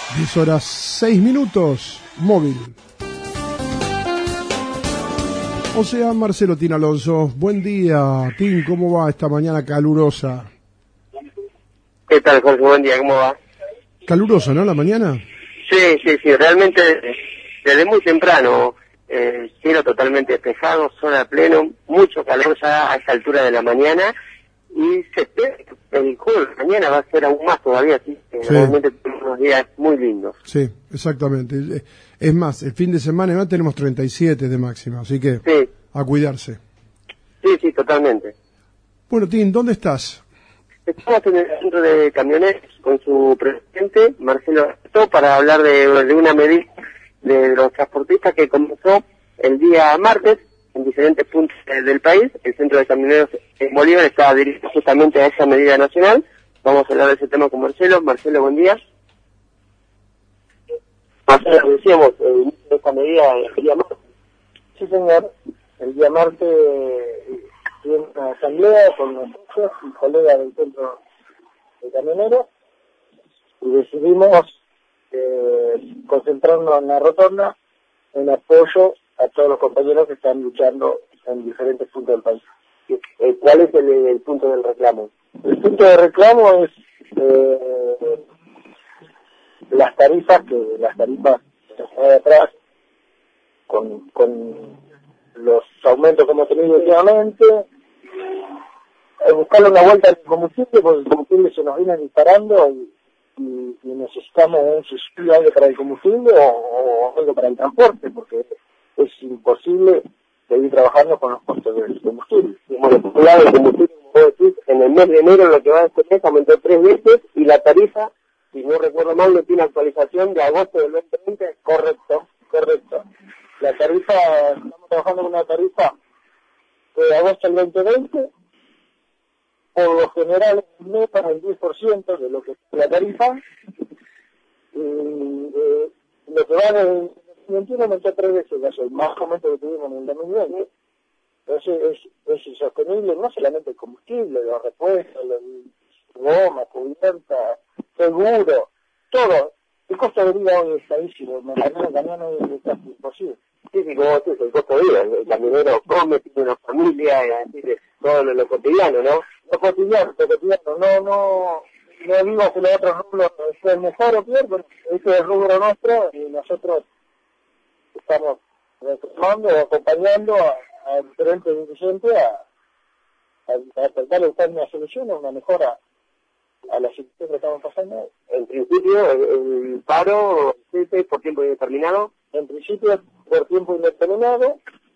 10:06, móvil. O sea, Marcelo Tin Alonso. Buen día, Tin, ¿cómo va esta mañana calurosa? ¿Qué tal, Jorge? Buen día, ¿cómo va? Calurosa, ¿no, la mañana? Sí, realmente desde muy temprano, cielo totalmente despejado, sol a pleno, mucho calor ya a esta altura de la mañana, y se espera que el jueves de mañana va a ser aún más todavía, así que Sí. realmente tenemos unos días muy lindos. Sí, exactamente. Es más, el fin de semana además tenemos 37 de máxima, así que Sí, a cuidarse. sí, totalmente. Bueno, Tin, ¿dónde estás? Estamos en el centro de camioneros con su presidente, Marcelo Arto, para hablar de una medida de los transportistas que comenzó el día martes en diferentes puntos del país. El centro de camioneros en Bolívar está dirigido justamente a esa medida nacional. Vamos a hablar de ese tema con Marcelo. Marcelo, buen día. Marcelo, decíamos, esta medida el día martes. Sí, señor. El día martes tuve una asamblea con los socios y colegas del centro de camioneros y decidimos concentrarnos en la rotonda en apoyo a todos los compañeros que están luchando en diferentes puntos del país. ¿Cuál es el punto del reclamo? El punto de reclamo es las tarifas de atrás con los aumentos que hemos tenido últimamente, buscarle una vuelta al combustible, porque el combustible se nos viene disparando y necesitamos un subsidio, algo para el combustible o algo para el transporte, porque es imposible seguir trabajando con los costos del combustible. Bueno, por un lado el combustible, como vos decís, en el mes de enero lo que va a este mes aumentó 3 veces y la tarifa, si no recuerdo mal, no tiene actualización de agosto del 2020. Correcto. La tarifa, estamos trabajando con una tarifa de agosto del 2020, por lo general me para el 10% de lo que es la tarifa, y lo que va del 2021 aumentó 3 veces, el más aumento que tuvimos en el 2020. Entonces es insostenible, no solamente el combustible, los repuestos, goma, cubierta, seguro, todo. El costo de vida hoy es carísimo, el camión hoy es casi imposible. Sí, como vos decís, el costo de vida, el camionero come, tiene una familia, es decir, todo lo cotidiano, ¿no? Lo cotidiano, no digo que los otros rubros sean mejor o peor, pero ese es el rubro nuestro y nosotros estamos reclamando o acompañando a diferentes dirigentes a tratar de buscar una solución o una mejora a la situación que estamos pasando. En principio, el paro es por tiempo indeterminado. En principio, por tiempo indeterminado,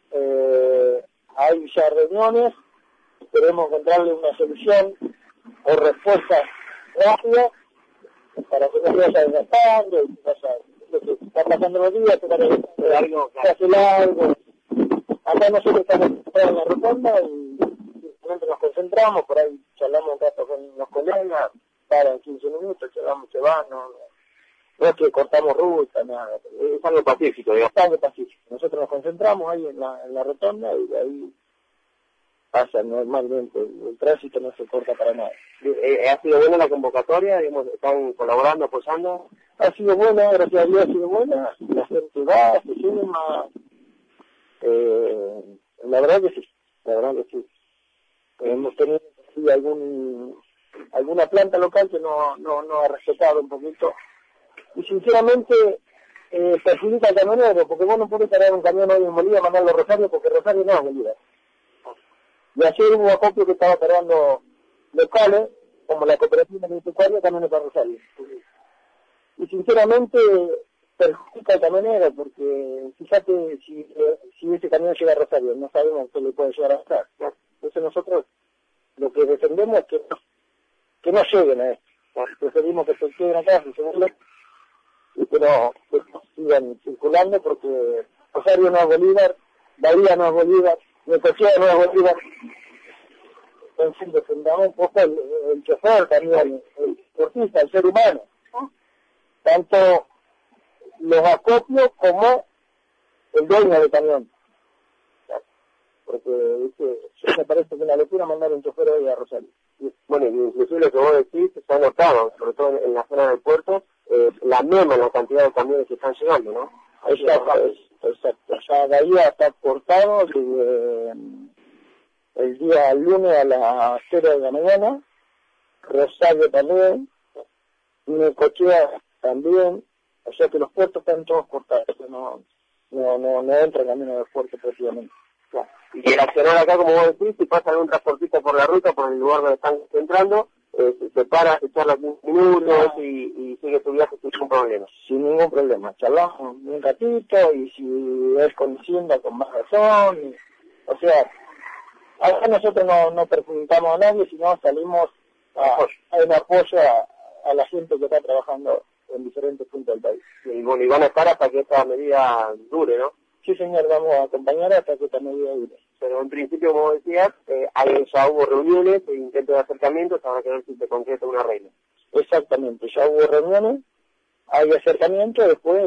hay ya reuniones, queremos encontrarle una solución o respuesta rápida para que no se vaya desgastando, lo que está pasando los días, hacer algo. Acá nosotros estamos en la rotonda y simplemente nos concentramos, por ahí charlamos un rato con los colegas, paran 15 minutos, charlamos, se van, no es que cortamos ruta, nada. Es algo pacífico, digamos. Es algo pacífico. Nosotros nos concentramos ahí en la rotonda y de ahí pasa normalmente. El tránsito no se corta para nada. ¿Ha sido buena la convocatoria? Digamos, ¿están colaborando, apoyando? Ha sido buena, gracias a Dios ha sido buena. La gente va, se suma. La verdad que sí. Hemos tenido sí, alguna planta local que no ha respetado un poquito. Y sinceramente perjudica al camionero, porque vos no podés cargar un camión hoy en Bolívar y mandarlo a Rosario, porque Rosario no es Bolívar. Y ayer hubo acopio que estaba cargando locales, como la cooperativa agropecuaria, camiones para Rosario. Y sinceramente perjudica al camionero, porque fíjate si ese camión llega a Rosario, no sabemos qué le puede llegar a pasar. Entonces nosotros lo que defendemos es que no lleguen a esto. Preferimos que se queden acá, segundo, y que no sigan circulando, porque Rosario no es Bolívar, Bahía no es Bolívar, Necochea no es Bolívar. En fin, defendamos un poco el chofer también, el deportista, el ser humano, ¿no? Tanto los acopios como el dueño del camión. Porque me parece que es una locura mandar un chofer hoy a Rosario. Bueno, inclusive lo que vos decís se ha notado, sobre todo en la zona del puerto, la misma la cantidad de camiones que están llegando, ¿no? Exacto. Ya Bahía está cortado desde el día lunes a las 0 de la mañana, Rosario también, Necochea también, o sea que los puertos están todos cortados, no entra camino de puerto prácticamente. Claro. Y el accionar acá, como vos decís, si pasa algún transportista por la ruta, por el lugar donde están entrando, se para, se charla 15 minutos y sigue su viaje sin ningún problema. Sin ningún problema, charlamos un ratito y si es conociendo con más razón, o sea, acá nosotros no perjudicamos a nadie, sino salimos en apoyo a la gente que está trabajando en diferentes puntos del país. Y bueno, y van a estar hasta que esta medida dure, ¿no? Sí, señor, vamos a acompañar hasta que esta medida dure. Pero en principio, como decías, ya hubo reuniones e intentos de acercamientos, habrá que ver si se concreta un arreglo. Exactamente, ya hubo reuniones, hay acercamiento, después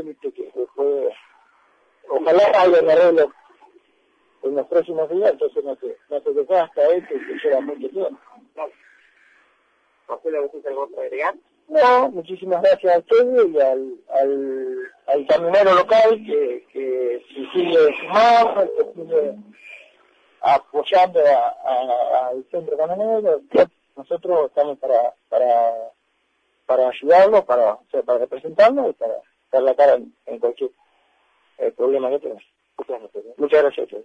ojalá haya un arreglo en los próximos días, entonces no se desgasta esto y se lleva mucho tiempo. ¿Marcelo, ¿vos tenés algo que agregar? No, muchísimas gracias a ustedes y al camionero local que se sigue sumando, que sigue apoyando al centro camionero. Nosotros estamos para ayudarlos, para representarlos y para dar la cara en cualquier problema que tengan. Muchas gracias a ustedes.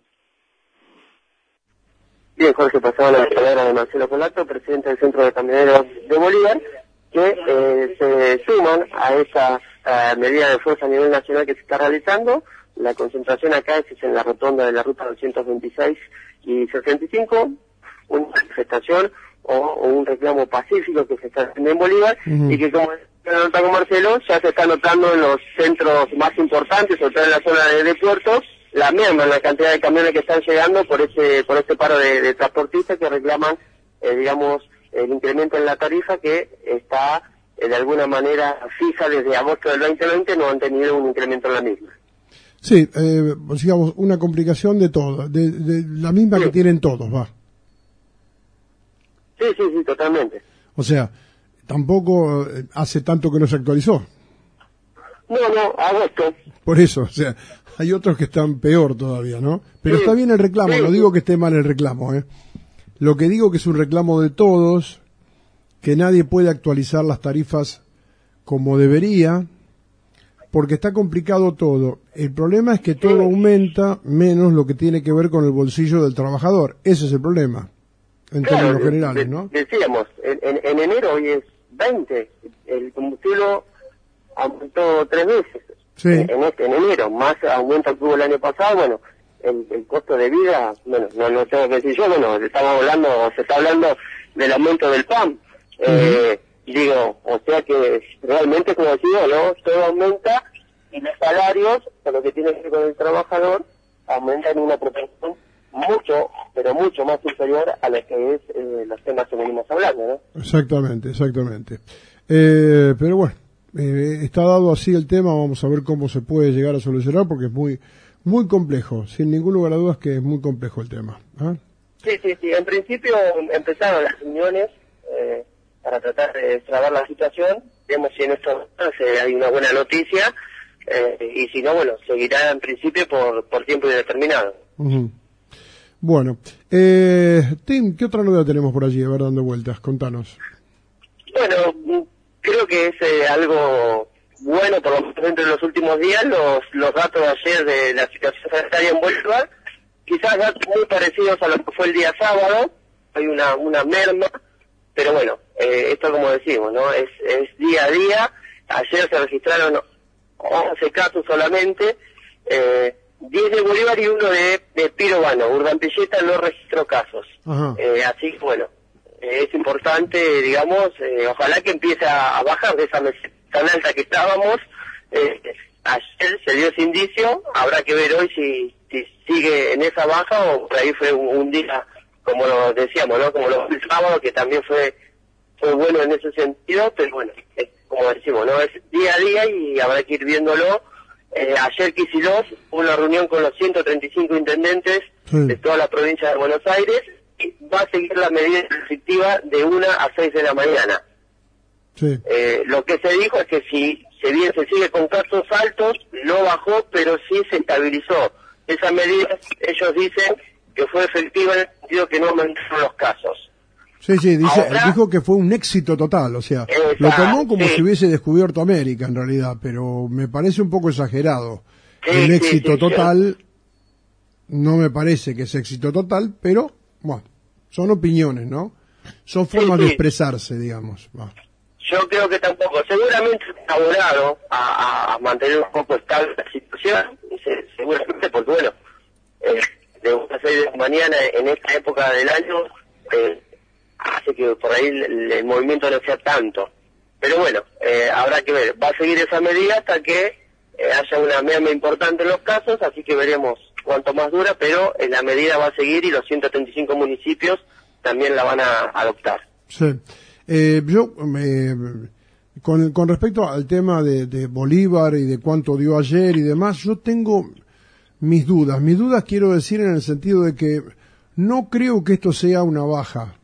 Bien, Jorge, pasaba la palabra de Marcelo Colato, presidente del Centro de Camioneros de Bolívar, que se suman a esa medida de fuerza a nivel nacional que se está realizando. La concentración acá es en la rotonda de la ruta 226 y 65, una manifestación o un reclamo pacífico que se está haciendo en Bolívar y que, como nota con Marcelo, ya se está notando en los centros más importantes, sobre todo en la zona de puertos, la misma la cantidad de camiones que están llegando por este paro de transportistas que reclaman, digamos, el incremento en la tarifa que está de alguna manera fija desde agosto del 2020, no han tenido un incremento en la misma. Sí, digamos, una complicación de todo, de la misma que tienen todos, va. Sí, totalmente. O sea, tampoco hace tanto que no se actualizó. No, agosto. Por eso, o sea, hay otros que están peor todavía, ¿no? Pero sí, está bien el reclamo, no digo que esté mal el reclamo, ¿eh? Lo que digo que es un reclamo de todos, que nadie puede actualizar las tarifas como debería, porque está complicado todo. El problema es que todo aumenta menos lo que tiene que ver con el bolsillo del trabajador. Ese es el problema, en términos generales, ¿no? Decíamos, en enero hoy es 20, el combustible aumentó 3 veces. Sí. En enero, más aumento que hubo el año pasado, bueno, el costo de vida, bueno, no tengo que decir yo, bueno, se está hablando del aumento del pan. Digo, o sea que realmente, como decía, ¿no? Todo aumenta y los salarios, por lo que tiene que ver con el trabajador, aumentan en una proporción mucho, pero mucho más inferior a lo que es los temas que venimos hablando, ¿no? Exactamente. Pero bueno, está dado así el tema, vamos a ver cómo se puede llegar a solucionar, porque es muy complejo, sin ningún lugar a dudas que es muy complejo el tema. ¿Ah? Sí, en principio empezaron las reuniones para tratar de destrabar la situación. Vemos si en estos hay una buena noticia, y si no, bueno, seguirá en principio por tiempo indeterminado. Bueno, Tim, ¿qué otra novedad tenemos por allí? A ver, dando vueltas, contanos. Bueno, creo que es algo bueno, por lo menos dentro de los últimos días, los datos de ayer de la situación sanitaria en Bolívar, quizás datos muy parecidos a lo que fue el día sábado, hay una merma, pero bueno, esto como decimos, ¿no? Es día a día. Ayer se registraron 11 casos solamente, 10 de Bolívar y 1 de Pirovano. Urdampilleta no registró casos. Así que bueno, es importante, digamos, ojalá que empiece a bajar de esa meseta tan alta que estábamos. Ayer se dio ese indicio, habrá que ver hoy si sigue en esa baja o por ahí fue un día, como lo decíamos, ¿no? Como lo fue el sábado, que también fue bueno en ese sentido, pero bueno, como decimos, ¿no? Es día a día y habrá que ir viéndolo. Ayer Kicillof hubo una reunión con los 135 intendentes de toda la provincia de Buenos Aires y va a seguir la medida restrictiva de 1 a 6 de la mañana. Sí. Lo que se dijo es que si bien se sigue con casos altos, no bajó, pero sí se estabilizó. Esa medida, ellos dicen que fue efectiva en el sentido que no aumentaron los casos. Sí, Ahora, dijo que fue un éxito total, o sea, lo tomó como si hubiese descubierto América en realidad, pero me parece un poco exagerado. El éxito total, no me parece que es éxito total, pero, bueno, son opiniones, ¿no? Son formas de expresarse, digamos. Bueno. Yo creo que tampoco. Seguramente está abonado a mantener un poco estable la situación, seguramente porque, bueno, de 1 a 6 de la mañana en esta época del año, hace que por ahí el movimiento no sea tanto. Pero bueno, habrá que ver. Va a seguir esa medida hasta que haya una merma importante en los casos, así que veremos cuánto más dura, pero la medida va a seguir y los 135 municipios también la van a adoptar. Sí. Con respecto al tema de Bolívar y de cuánto dio ayer y demás, yo tengo mis dudas. Mis dudas quiero decir en el sentido de que no creo que esto sea una baja.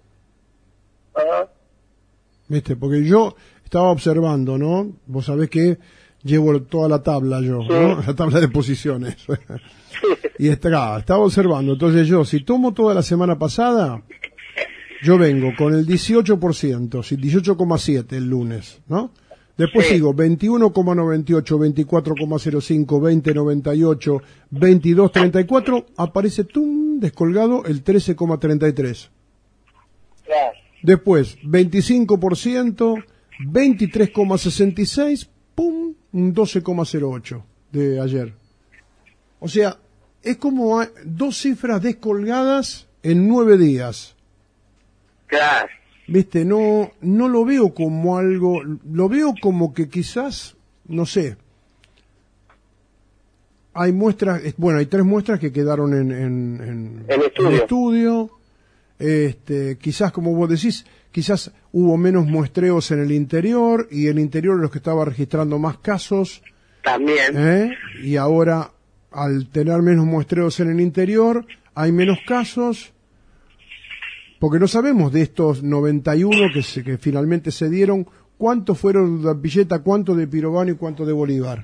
¿Viste? Porque yo estaba observando, ¿no? Vos sabés que llevo toda la tabla yo, ¿no? La tabla de posiciones. Y estaba observando. Entonces yo, si tomo toda la semana pasada, yo vengo con el 18%, 18,7 el lunes, ¿no? Después sigo 21,98, 24,05, 20,98, 22,34, aparece descolgado el 13,33. Claro. Después 25%, 23,66, un 12,08 de ayer. O sea, es como 2 cifras descolgadas en 9 días. Claro. Viste, no lo veo como algo, lo veo como que quizás, no sé, hay muestras, bueno, hay 3 muestras que quedaron en estudio. Quizás, como vos decís, quizás hubo menos muestreos en el interior y el interior es los que estaba registrando más casos. También. Y ahora, al tener menos muestreos en el interior, hay menos casos. Porque no sabemos de estos 91 que finalmente se dieron, cuántos fueron de Villeta, cuántos de Pirovano y cuántos de Bolívar.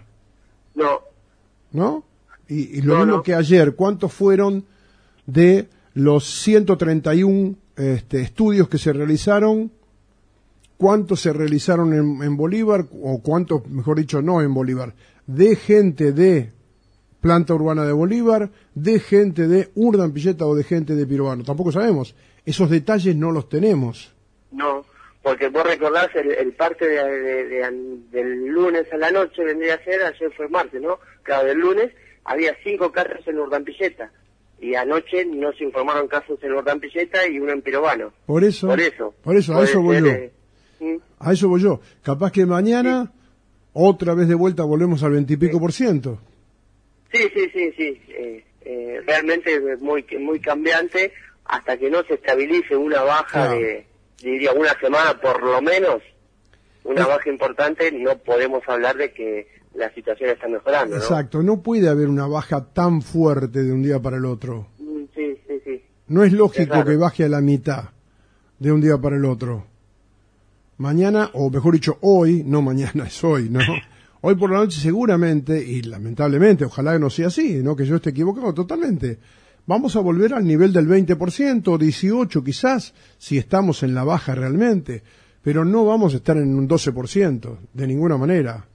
¿No? Y lo mismo que ayer, cuántos fueron de los 131 estudios que se realizaron, cuántos se realizaron en Bolívar, o cuántos, mejor dicho, no en Bolívar, de gente de planta urbana de Bolívar, de gente de Urdan Villeta o de gente de Pirovano. Tampoco sabemos. Esos detalles no los tenemos. No, porque vos recordás el parte del lunes a la noche, vendría a ser, ayer fue martes, ¿no? Claro, del lunes había 5 casos en Urdampilleta y anoche no se informaron casos en Urdampilleta y uno en Pirovano. Por eso, a eso voy yo. A eso voy yo. Capaz que mañana, otra vez de vuelta, volvemos al 20 y pico %. Sí. Realmente es muy cambiante. Hasta que no se estabilice una baja de, diría, una semana por lo menos, una baja importante, no podemos hablar de que la situación está mejorando, ¿no? Exacto, no puede haber una baja tan fuerte de un día para el otro. Sí. No es lógico que baje a la mitad de un día para el otro. Mañana, o mejor dicho, hoy, no mañana, es hoy, ¿no? Hoy por la noche seguramente, y lamentablemente, ojalá que no sea así, ¿no? Que yo esté equivocado totalmente. Vamos a volver al nivel del 20%, 18% quizás, si estamos en la baja realmente, pero no vamos a estar en un 12%, de ninguna manera.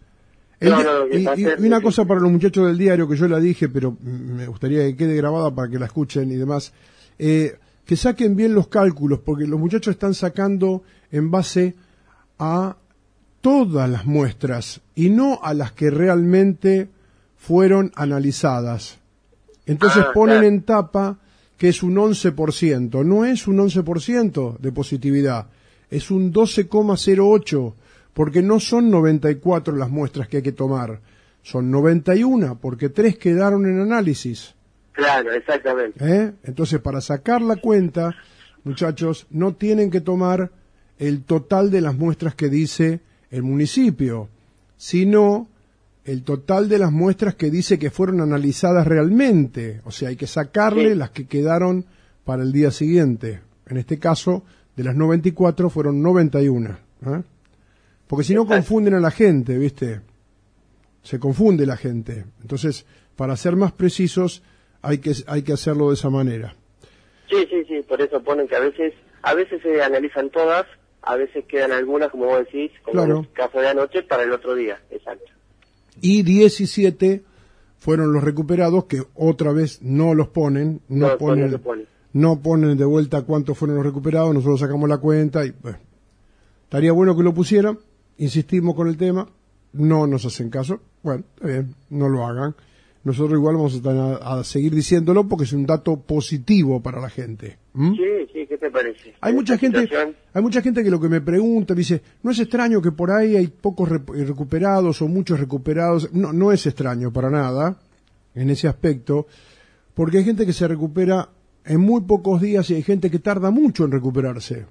Y una cosa para los muchachos del diario, que yo la dije, pero me gustaría que quede grabada para que la escuchen y demás, que saquen bien los cálculos, porque los muchachos están sacando en base a todas las muestras y no a las que realmente fueron analizadas. Entonces ponen en tapa que es un 11%. No es un 11% de positividad, es un 12,08%, porque no son 94 las muestras que hay que tomar, son 91, porque 3 quedaron en análisis. Claro, exactamente. Entonces, para sacar la cuenta, muchachos, no tienen que tomar el total de las muestras que dice el municipio, sino el total de las muestras que dice que fueron analizadas realmente. O sea, hay que sacarle las que quedaron para el día siguiente. En este caso, de las 94 fueron 91. Porque si no confunden a la gente, ¿viste? Se confunde la gente. Entonces, para ser más precisos, hay que hacerlo de esa manera. Sí, por eso ponen que a veces se analizan todas, a veces quedan algunas, como vos decís, como claro. en el caso de anoche, para el otro día, exacto. Y 17 fueron los recuperados, que otra vez no los ponen, no ponen de vuelta cuántos fueron los recuperados, nosotros sacamos la cuenta y bueno, estaría bueno que lo pusieran, insistimos con el tema, no nos hacen caso, bueno, está bien, no lo hagan. Nosotros igual vamos a seguir diciéndolo porque es un dato positivo para la gente. Sí, ¿qué te parece? Hay mucha gente que lo que me pregunta, me dice, ¿no es extraño que por ahí hay pocos recuperados o muchos recuperados? No es extraño para nada en ese aspecto, porque hay gente que se recupera en muy pocos días y hay gente que tarda mucho en recuperarse.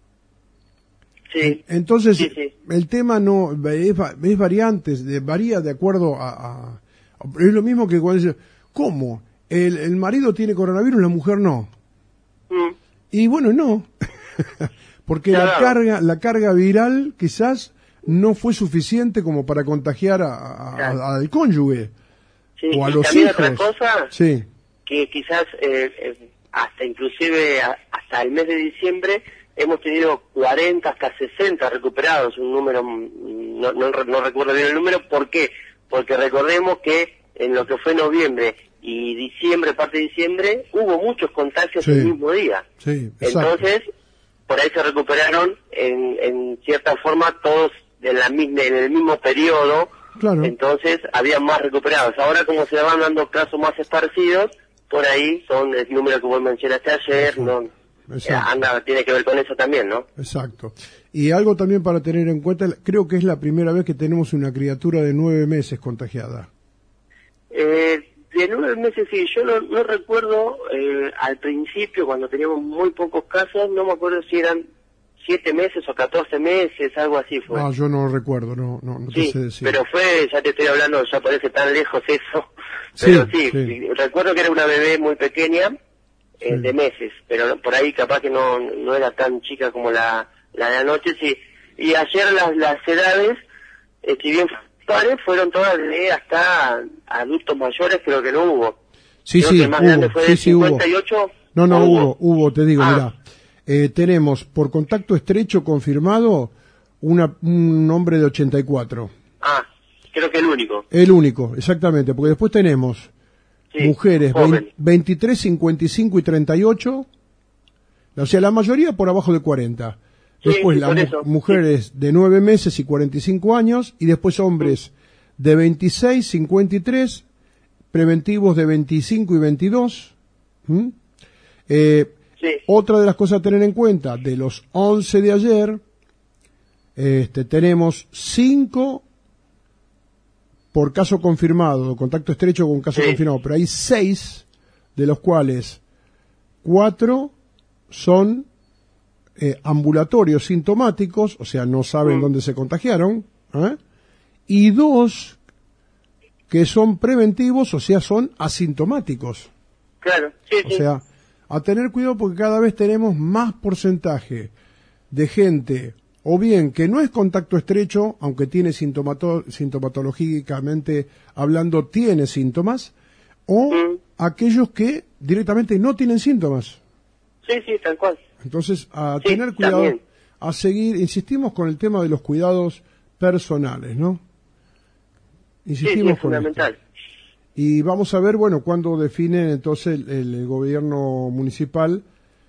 Sí. Entonces, sí. El tema no es variantes, varía de acuerdo a es lo mismo que cuando dice, ¿cómo? El marido tiene coronavirus, la mujer no. Y bueno, no. Porque claro. la carga viral quizás no fue suficiente como para contagiar al cónyuge. Sí, o a y los también hijos. Otra cosa, sí. que quizás hasta inclusive hasta el mes de diciembre hemos tenido 40 hasta 60 recuperados, un número, no recuerdo bien el número. ¿Por qué? Porque recordemos que en lo que fue noviembre y diciembre, parte de diciembre, hubo muchos contagios el mismo día. Sí, entonces, por ahí se recuperaron en cierta forma todos en el mismo periodo. Claro. Entonces, había más recuperados. Ahora, como se van dando casos más esparcidos, por ahí son el número que vos mencionaste ayer, tiene que ver con eso también, ¿no? Exacto. Y algo también para tener en cuenta, creo que es la primera vez que tenemos una criatura de 9 meses contagiada. De 9 meses, sí. Yo no recuerdo, al principio, cuando teníamos muy pocos casos, no me acuerdo si eran 7 meses o 14 meses, algo así fue. Ah, yo no recuerdo, no te sé decir. Pero ya te estoy hablando, ya parece tan lejos eso. Pero sí, recuerdo que era una bebé muy pequeña, de meses, pero por ahí capaz que no era tan chica como la de anoche, sí. Y ayer las edades, si bien pares, fueron todas de hasta adultos mayores, creo que no hubo. Sí, creo que el más grande fue de 58. Hubo. Hubo, te digo, mirá. Tenemos por contacto estrecho confirmado un hombre de 84. Creo que el único. El único, exactamente, porque después tenemos mujeres 23, 55 y 38, o sea, la mayoría por abajo de 40. Después las mujeres de 9 meses y 45 años, y después hombres de 26, 53, preventivos de 25 y 22. Otra de las cosas a tener en cuenta, de los 11 de ayer, tenemos 5 por caso confirmado, contacto estrecho con caso confirmado, pero hay 6, de los cuales 4 son ambulatorios sintomáticos, o sea, no saben dónde se contagiaron, y 2 que son preventivos, o sea, son asintomáticos. Claro, O sea, a tener cuidado porque cada vez tenemos más porcentaje de gente, o bien que no es contacto estrecho, aunque tiene sintomatológicamente hablando, tiene síntomas, o aquellos que directamente no tienen síntomas. Sí, tal cual. Entonces, a tener cuidado, también. A seguir, insistimos con el tema de los cuidados personales, ¿no? Insistimos es fundamental. Esto. Y vamos a ver, bueno, cuándo define entonces el gobierno municipal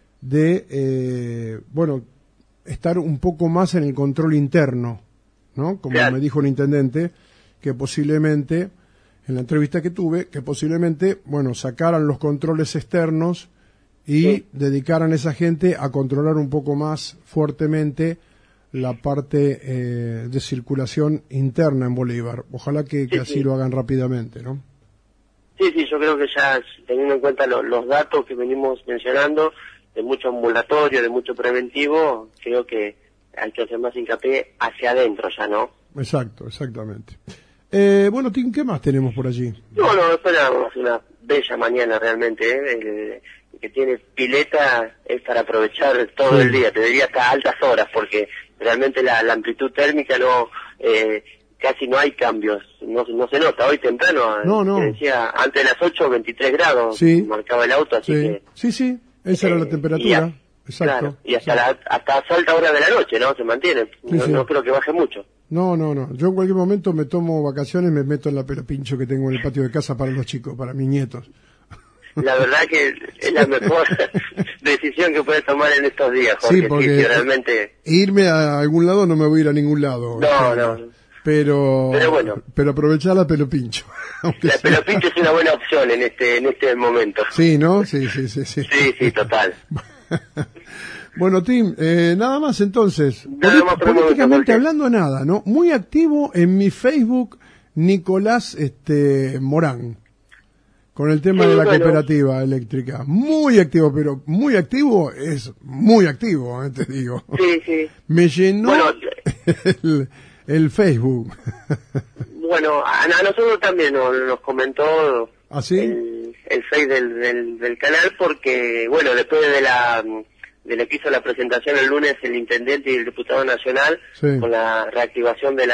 de, estar un poco más en el control interno, ¿no? Como me dijo el intendente, que posiblemente, en la entrevista que tuve, que posiblemente, sacaran los controles externos y dedicaran a esa gente a controlar un poco más fuertemente la parte de circulación interna en Bolívar. Ojalá que así lo hagan rápidamente, ¿no? Sí, yo creo que ya teniendo en cuenta los datos que venimos mencionando, de mucho ambulatorio, de mucho preventivo, creo que hay que hacer más hincapié hacia adentro ya, ¿no? Exacto, exactamente. Tim, ¿qué más tenemos por allí? No, esperamos una bella mañana realmente, El que tiene pileta es para aprovechar todo el día, te diría hasta altas horas, porque realmente la amplitud térmica no, casi no hay cambios, no se nota. Hoy temprano, No. decía, antes de las 8, 23 grados, sí, marcaba el auto, así que... Sí, esa era la temperatura, exacto. Claro, y hasta alta hora de la noche, ¿no? Se mantiene, no creo que baje mucho. No, yo en cualquier momento me tomo vacaciones, me meto en la pelo pincho que tengo en el patio de casa para los chicos, para mis nietos. La verdad que es la mejor decisión que puedes tomar en estos días, Jorge. Sí, porque realmente... irme a algún lado no me voy a ir a ningún lado. No. Pero bueno. Pero aprovechar la pelo pincho. La pelo pincho es una buena opción en este momento. Sí, ¿no? Sí. Sí, total. Bueno, Tim, nada más entonces. Nada más Políticamente hablando, nada, ¿no? Muy activo en mi Facebook, Nicolás Morán, con el tema de la cooperativa eléctrica. Muy activo, pero muy activo es muy activo, te digo. Sí. Me llenó el Facebook. Bueno, a nosotros también nos comentó ¿Ah, sí? el Face del canal, porque, bueno, después de lo que hizo la presentación el lunes el intendente y el diputado nacional, sí, con la reactivación de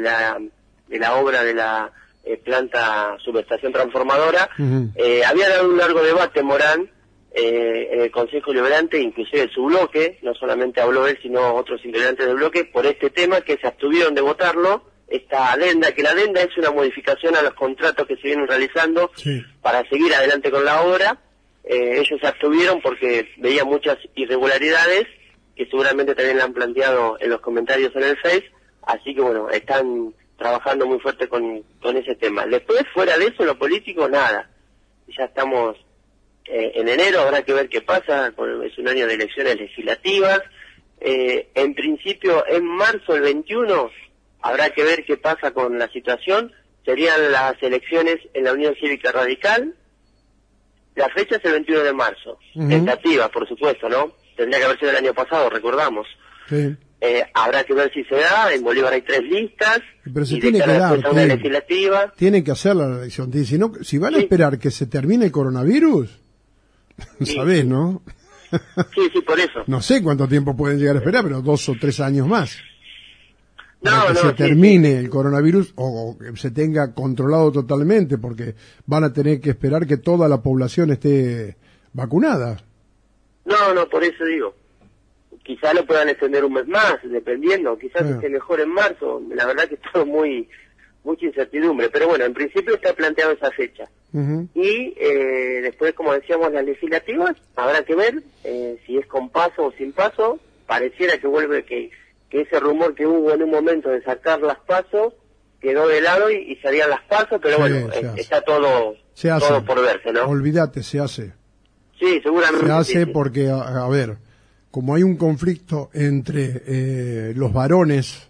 la obra de la planta subestación transformadora, había dado un largo debate Morán en el Consejo Liberante, inclusive en su bloque, no solamente habló él, sino otros integrantes del bloque, por este tema, que se abstuvieron de votarlo, esta adenda, que la adenda es una modificación a los contratos que se vienen realizando, sí, para seguir adelante con la obra. Ellos se abstuvieron porque veían muchas irregularidades, que seguramente también la han planteado en los comentarios en el Face, así que bueno, están trabajando muy fuerte con ese tema. Después, fuera de eso, lo político, nada. Ya estamos en enero, habrá que ver qué pasa, es un año de elecciones legislativas. En principio, en marzo del 21, habrá que ver qué pasa con la situación. Serían las elecciones en la Unión Cívica Radical. La fecha es el 21 de marzo. Tentativa, por supuesto, ¿no? Tendría que haber sido el año pasado, recordamos. Sí. Habrá que ver si se da. En Bolívar hay 3 listas. Pero se y tiene de que cara dar, después a una legislativa. Tienen que hacer la elección. Si van a esperar que se termine el coronavirus, ¿sabés, no? Sí, por eso. No sé cuánto tiempo pueden llegar a esperar, pero 2 o 3 años más. Para que se sí, termine el coronavirus o que se tenga controlado totalmente, porque van a tener que esperar que toda la población esté vacunada. No, por eso digo. Quizás lo puedan extender un mes más, dependiendo. Quizás esté mejor en marzo. La verdad que es todo mucha incertidumbre. Pero bueno, en principio está planteado esa fecha. Y después, como decíamos, las legislativas, habrá que ver si es con paso o sin paso. Pareciera que vuelve que ese rumor que hubo en un momento de sacar las pasos quedó de lado y salían las pasos, pero bueno, está todo por verse, ¿no? Olvídate, se hace. Sí, seguramente. Se hace porque, a ver, como hay un conflicto entre los varones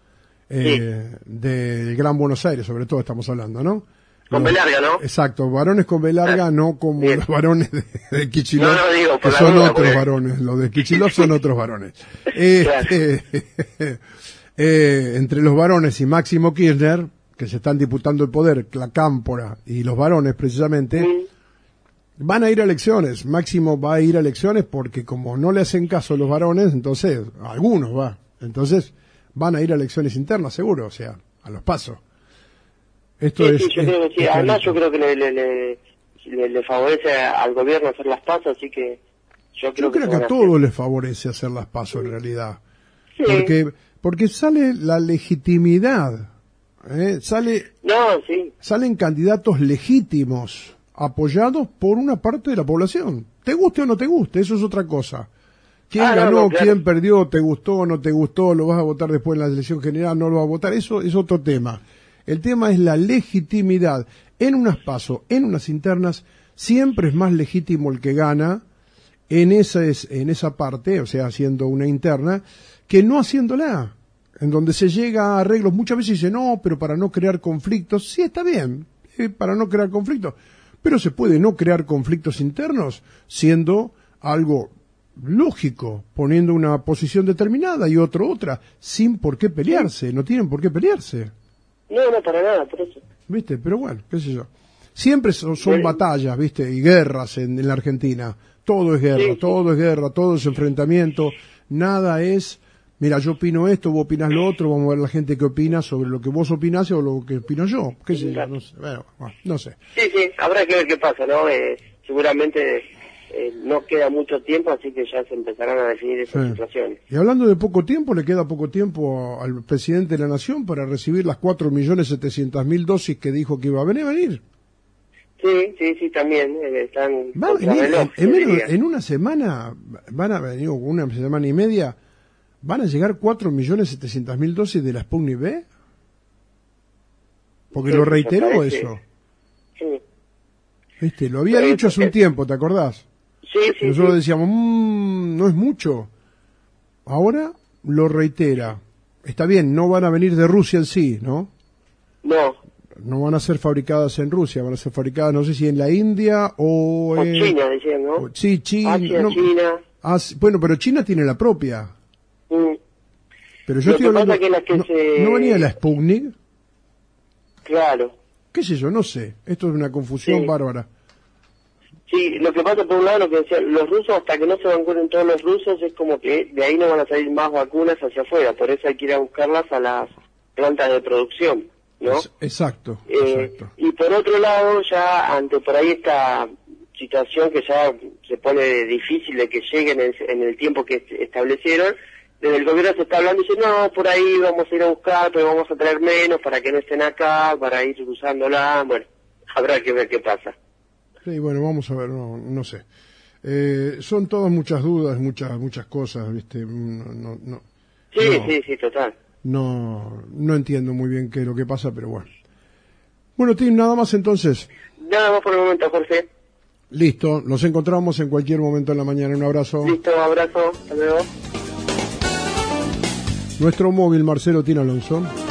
del Gran Buenos Aires, sobre todo estamos hablando, ¿no? Con B larga, ¿no? Exacto, varones con B larga, no como los varones de Kicillof, no, digo, que son otros varones, los de Kicillof son otros varones. Entre los varones y Máximo Kirchner, que se están disputando el poder, la cámpora y los varones precisamente, van a ir a elecciones. Máximo va a ir a elecciones porque como no le hacen caso a los varones, entonces, algunos entonces van a ir a elecciones internas seguro, o sea, a los pasos. Esto yo creo que sí. Además, yo creo que le favorece al gobierno hacer las pasos, así que yo creo que a todos les favorece hacer las pasos en realidad. Sí. Porque sale la legitimidad, salen candidatos legítimos, apoyados por una parte de la población. Te guste o no te guste, eso es otra cosa. ¿Quién ganó, claro, quién perdió, te gustó o no te gustó, lo vas a votar después en la elección general, no lo vas a votar, eso es otro tema. El tema es la legitimidad. En unas pasos, en unas internas, siempre es más legítimo el que gana en esa parte, o sea, haciendo una interna, que no haciéndola, en donde se llega a arreglos. Muchas veces dice, no, pero para no crear conflictos, sí está bien, para no crear conflictos, pero se puede no crear conflictos internos siendo algo lógico, poniendo una posición determinada y otra, sin por qué pelearse, no tienen por qué pelearse. No, para nada, por eso. ¿Viste? Pero bueno, qué sé yo. Siempre son batallas, ¿viste? Y guerras en la Argentina. Todo es guerra, todo es enfrentamiento. Nada es mira, yo opino esto, vos opinás lo otro, vamos a ver la gente que opina sobre lo que vos opinás o lo que opino yo, qué sé yo, no sé, bueno, no sé. Sí, habrá que ver qué pasa, ¿no? Seguramente no queda mucho tiempo, así que ya se empezarán a definir esas situaciones. Y hablando de poco tiempo, le queda poco tiempo al presidente de la Nación para recibir las 4.700.000 dosis que dijo que iba a venir. Sí, también están Va a venir, en una semana, van a venir, una semana y media, ¿van a llegar 4.700.000 dosis de la Sputnik V? Porque lo reiteró eso. Sí. ¿Viste? Lo había dicho hace un tiempo, ¿te acordás? Sí. Nosotros decíamos, no es mucho. Ahora lo reitera. Está bien, no van a venir de Rusia en sí, ¿no? No van a ser fabricadas en Rusia, van a ser fabricadas, no sé si en la India o en China, decían, ¿no? Sí, China. China. Bueno, pero China tiene la propia. Pero yo Lo estoy hablando, ¿no venía la Sputnik? Claro. ¿Qué sé yo? No sé. Esto es una confusión bárbara. Sí, lo que pasa por un lado, lo que decían, los rusos, hasta que no se vacunen todos los rusos, es como que de ahí no van a salir más vacunas hacia afuera, por eso hay que ir a buscarlas a las plantas de producción, ¿no? Exacto. Y por otro lado, ya ante por ahí esta situación que ya se pone difícil de que lleguen en el tiempo que establecieron, desde el gobierno se está hablando y dice, no, por ahí vamos a ir a buscar, pero vamos a traer menos para que no estén acá, para ir usándola, bueno, habrá que ver qué pasa. Sí, bueno, vamos a ver, no sé. Son todas muchas dudas, muchas cosas, ¿viste? Sí, total. No entiendo muy bien qué es lo que pasa, pero bueno. Bueno, Tim, nada más entonces. Nada más por el momento, Jorge. Listo, nos encontramos en cualquier momento en la mañana. Un abrazo. Listo, abrazo, hasta luego. Nuestro móvil, Marcelo Tina Alonso.